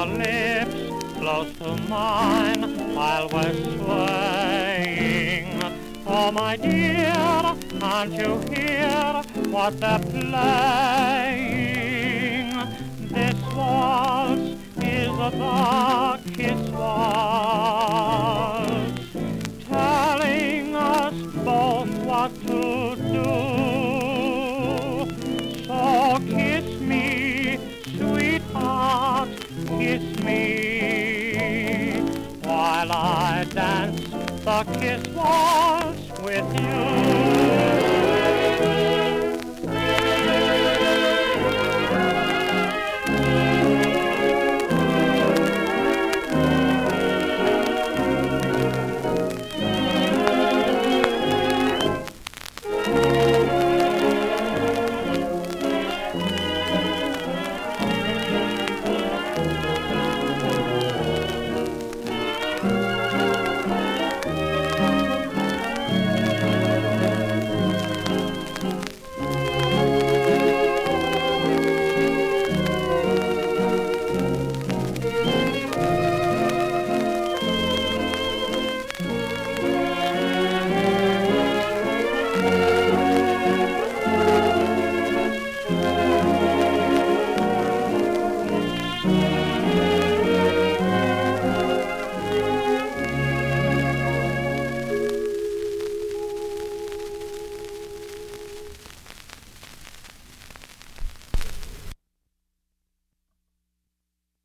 your lips close to mine while we're swaying. Oh, my dear, can't you hear what they're playing? This waltz is the kiss waltz, telling us both what to do. So kiss me, sweetheart, kiss me, while I dance the kiss waltz with you.